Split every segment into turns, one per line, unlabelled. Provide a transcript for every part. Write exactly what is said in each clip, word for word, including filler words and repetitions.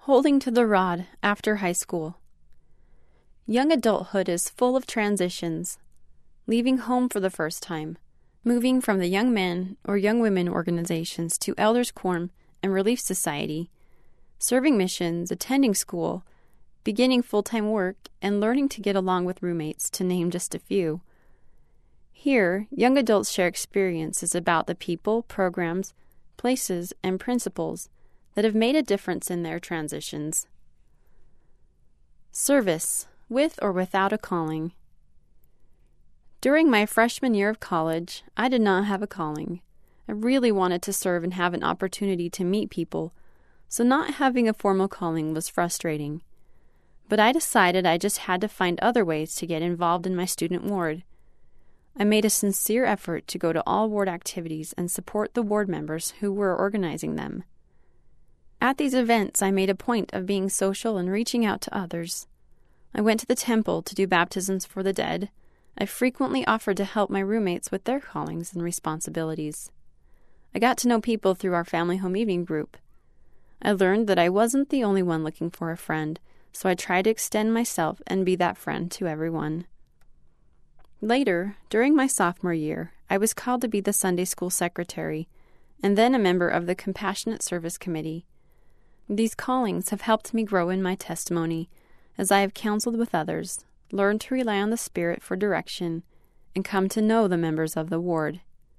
Holding to the rod after high school. Young adulthood is full of transitions. Leaving home for the first time, moving from the young men or young women organizations to Elders Quorum and Relief Society, serving missions, attending school, beginning full-time work, and learning to get along with roommates, to name just a few. Here, young adults share experiences about the people, programs, places, and principles that have made a difference in their transitions. Service, with or without a calling. During my freshman year of college, I did not have a calling. I really wanted to serve and have an opportunity to meet people, so not having a formal calling was frustrating. But I decided I just had to find other ways to get involved in my student ward. I made a sincere effort to go to all ward activities and support the ward members who were organizing them. At these events, I made a point of being social and reaching out to others. I went to the temple to do baptisms for the dead. I frequently offered to help my roommates with their callings and responsibilities. I got to know people through our family home evening group. I learned that I wasn't the only one looking for a friend, so I tried to extend myself and be that friend to everyone. Later, during my sophomore year, I was called to be the Sunday school secretary, and then a member of the Compassionate Service Committee. These callings have helped me grow in my testimony, as I have counseled with others, learned to rely on the Spirit for direction, and come to know the members of the ward.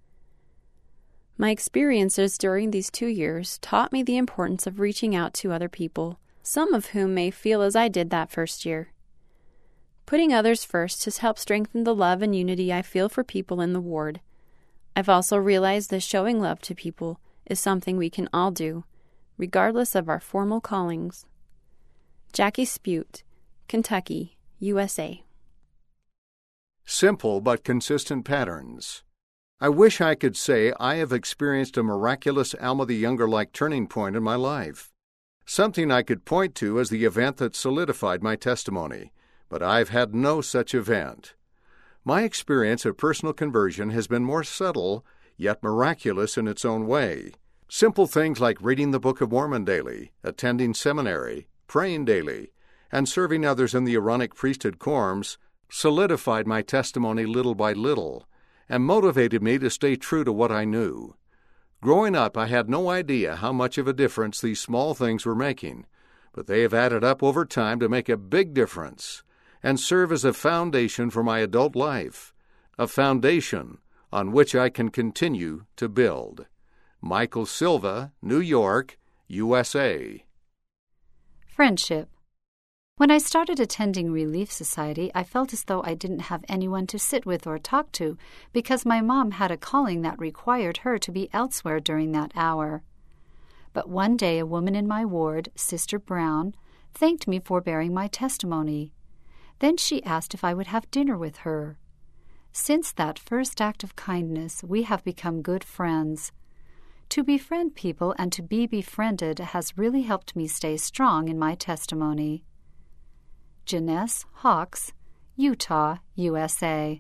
My experiences during these two years taught me the importance of reaching out to other people, some of whom may feel as I did that first year. Putting others first has helped strengthen the love and unity I feel for people in the ward. I've also realized that showing love to people is something we can all do, regardless of our formal callings. Jackie Spute, Kentucky, U S A.
Simple but consistent patterns. I wish I could say I have experienced a miraculous Alma the Younger-like turning point in my life, something I could point to as the event that solidified my testimony, but I've had no such event. My experience of personal conversion has been more subtle, yet miraculous in its own way. Simple things like reading the Book of Mormon daily, attending seminary, praying daily, and serving others in the Aaronic priesthood quorums solidified my testimony little by little and motivated me to stay true to what I knew. Growing up, I had no idea how much of a difference these small things were making, but they have added up over time to make a big difference and serve as a foundation for my adult life, a foundation on which I can continue to build. Michael Silva, New York, U S A.
Friendship. When I started attending Relief Society, I felt as though I didn't have anyone to sit with or talk to because my mom had a calling that required her to be elsewhere during that hour. But one day a woman in my ward, Sister Brown, thanked me for bearing my testimony. Then she asked if I would have dinner with her. Since that first act of kindness, we have become good friends. To befriend people and to be befriended has really helped me stay strong in my testimony. Janess Hawks, Utah, U S A.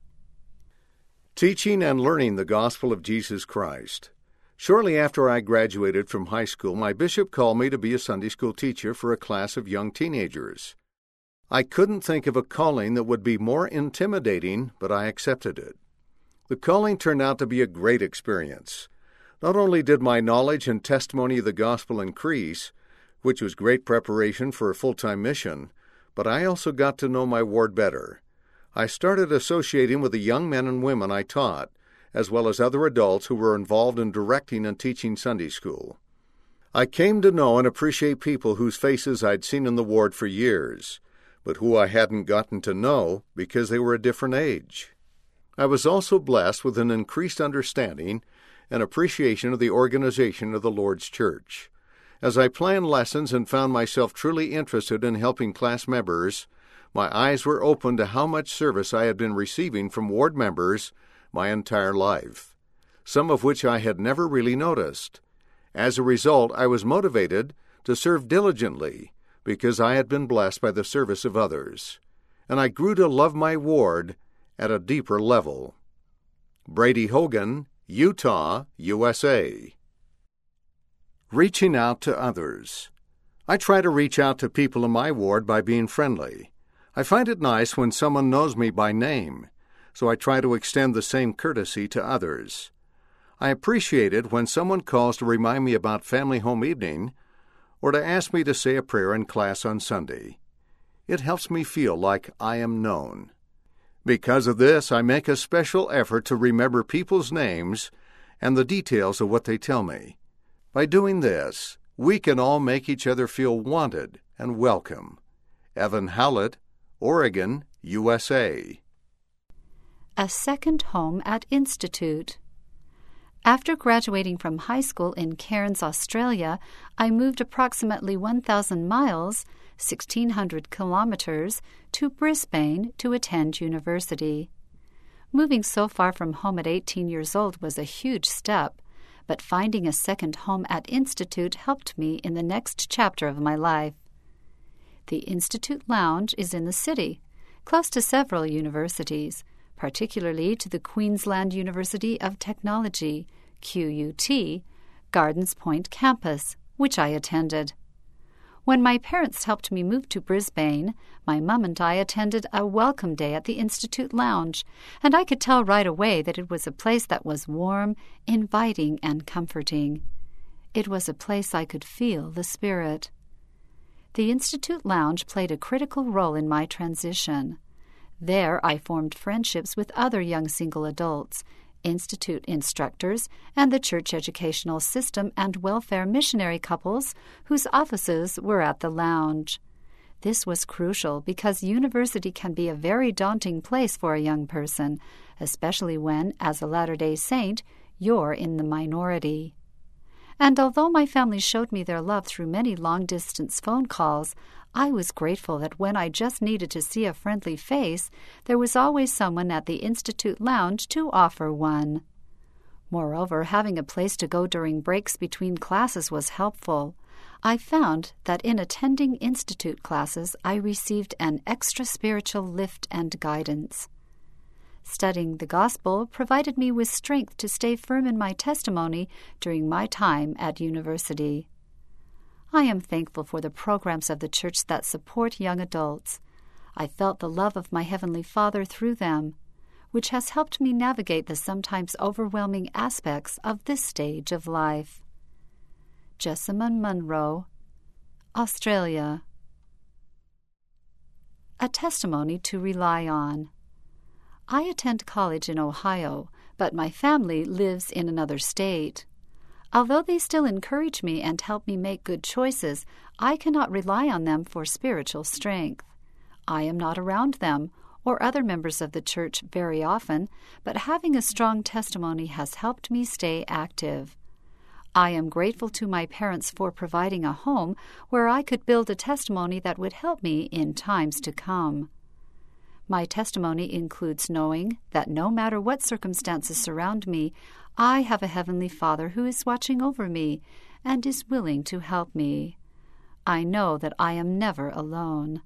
Teaching and learning the gospel of Jesus Christ. Shortly after I graduated from high school, my bishop called me to be a Sunday school teacher for a class of young teenagers. I couldn't think of a calling that would be more intimidating, but I accepted it. The calling turned out to be a great experience. Not only did my knowledge and testimony of the gospel increase, which was great preparation for a full-time mission, but I also got to know my ward better. I started associating with the young men and women I taught, as well as other adults who were involved in directing and teaching Sunday school. I came to know and appreciate people whose faces I'd seen in the ward for years, but who I hadn't gotten to know because they were a different age. I was also blessed with an increased understanding and appreciation of the organization of the Lord's Church. As I planned lessons and found myself truly interested in helping class members, my eyes were opened to how much service I had been receiving from ward members my entire life, some of which I had never really noticed. As a result, I was motivated to serve diligently because I had been blessed by the service of others, and I grew to love my ward at a deeper level. Brady Hogan, Utah, U S A. Reaching out to others. I try to reach out to people in my ward by being friendly. I find it nice when someone knows me by name, so I try to extend the same courtesy to others. I appreciate it when someone calls to remind me about family home evening or to ask me to say a prayer in class on Sunday. It helps me feel like I am known. Because of this, I make a special effort to remember people's names and the details of what they tell me. By doing this, we can all make each other feel wanted and welcome. Evan Howlett, Oregon, U S A.
A second home at Institute. After graduating from high school in Cairns, Australia, I moved approximately one thousand miles, sixteen hundred kilometers, to Brisbane to attend university. Moving so far from home at eighteen years old was a huge step, but finding a second home at Institute helped me in the next chapter of my life. The Institute Lounge is in the city, close to several universities, particularly to the Queensland University of Technology, Q U T, Gardens Point campus, which I attended. When my parents helped me move to Brisbane, my mum and I attended a welcome day at the Institute Lounge, and I could tell right away that it was a place that was warm, inviting, and comforting. It was a place I could feel the spirit. The Institute Lounge played a critical role in my transition. There I formed friendships with other young single adults, Institute instructors, and the church educational system and welfare missionary couples whose offices were at the lounge. This was crucial because university can be a very daunting place for a young person, especially when, as a Latter-day Saint, you're in the minority. And although my family showed me their love through many long-distance phone calls, I was grateful that when I just needed to see a friendly face, there was always someone at the Institute Lounge to offer one. Moreover, having a place to go during breaks between classes was helpful. I found that in attending Institute classes, I received an extra spiritual lift and guidance. Studying the Gospel provided me with strength to stay firm in my testimony during my time at university. I am thankful for the programs of the church that support young adults. I felt the love of my Heavenly Father through them, which has helped me navigate the sometimes overwhelming aspects of this stage of life. Jessamine Munro, Australia. A testimony to rely on. I attend college in Ohio, but my family lives in another state. Although they still encourage me and help me make good choices, I cannot rely on them for spiritual strength. I am not around them or other members of the church very often, but having a strong testimony has helped me stay active. I am grateful to my parents for providing a home where I could build a testimony that would help me in times to come. My testimony includes knowing that no matter what circumstances surround me, I have a Heavenly Father who is watching over me and is willing to help me. I know that I am never alone.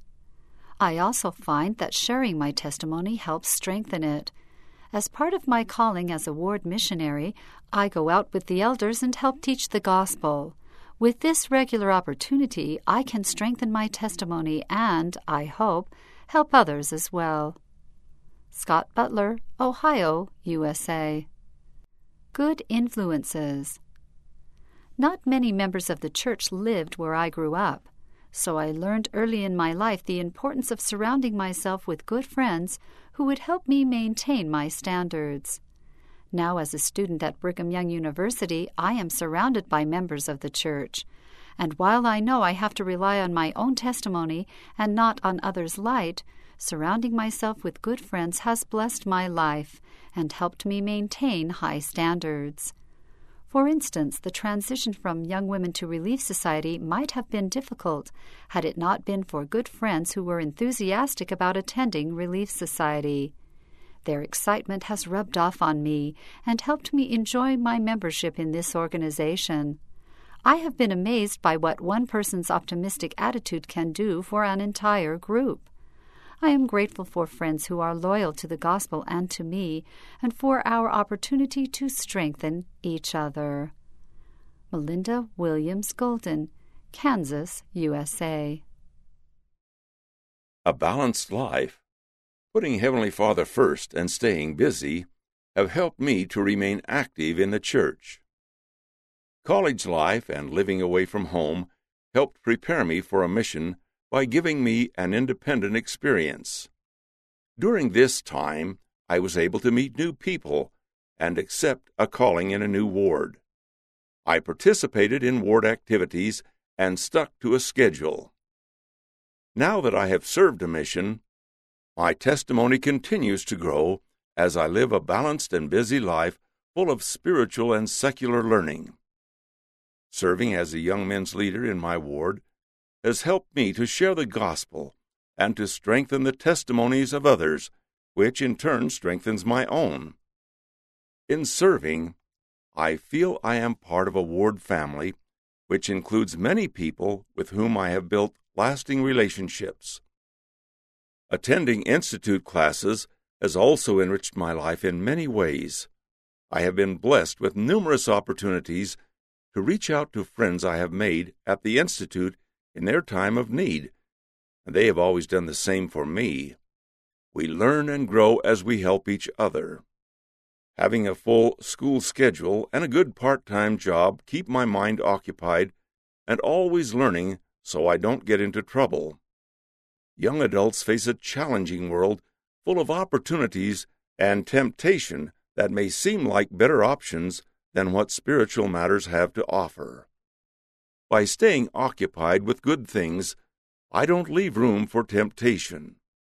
I also find that sharing my testimony helps strengthen it. As part of my calling as a ward missionary, I go out with the elders and help teach the gospel. With this regular opportunity, I can strengthen my testimony and, I hope, help others as well. Scott Butler, Ohio, U S A. Good influences. Not many members of the church lived where I grew up, so I learned early in my life the importance of surrounding myself with good friends who would help me maintain my standards. Now, as a student at Brigham Young University, I am surrounded by members of the church, and while I know I have to rely on my own testimony and not on others' light, surrounding myself with good friends has blessed my life and helped me maintain high standards. For instance, the transition from Young Women to Relief Society might have been difficult had it not been for good friends who were enthusiastic about attending Relief Society. Their excitement has rubbed off on me and helped me enjoy my membership in this organization. I have been amazed by what one person's optimistic attitude can do for an entire group. I am grateful for friends who are loyal to the gospel and to me, and for our opportunity to strengthen each other. Melinda Williams Golden, Kansas, U S A.
A balanced life, putting Heavenly Father first and staying busy, have helped me to remain active in the church. College life and living away from home helped prepare me for a mission by giving me an independent experience. During this time, I was able to meet new people and accept a calling in a new ward. I participated in ward activities and stuck to a schedule. Now that I have served a mission, my testimony continues to grow as I live a balanced and busy life full of spiritual and secular learning. Serving as a young men's leader in my ward has helped me to share the gospel and to strengthen the testimonies of others, which in turn strengthens my own. In serving, I feel I am part of a ward family, which includes many people with whom I have built lasting relationships. Attending institute classes has also enriched my life in many ways. I have been blessed with numerous opportunities to reach out to friends I have made at the institute in their time of need, and they have always done the same for me. We learn and grow as we help each other. Having a full school schedule and a good part-time job keep my mind occupied and always learning so I don't get into trouble. Young adults face a challenging world full of opportunities and temptation that may seem like better options than what spiritual matters have to offer. By staying occupied with good things, I don't leave room for temptation.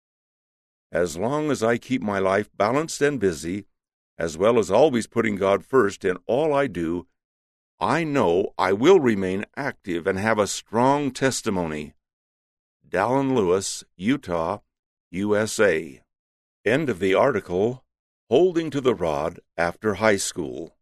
As long as I keep my life balanced and busy, as well as always putting God first in all I do, I know I will remain active and have a strong testimony. Dallin Lewis, Utah, U S A. End of the article, Holding to the Rod After High School.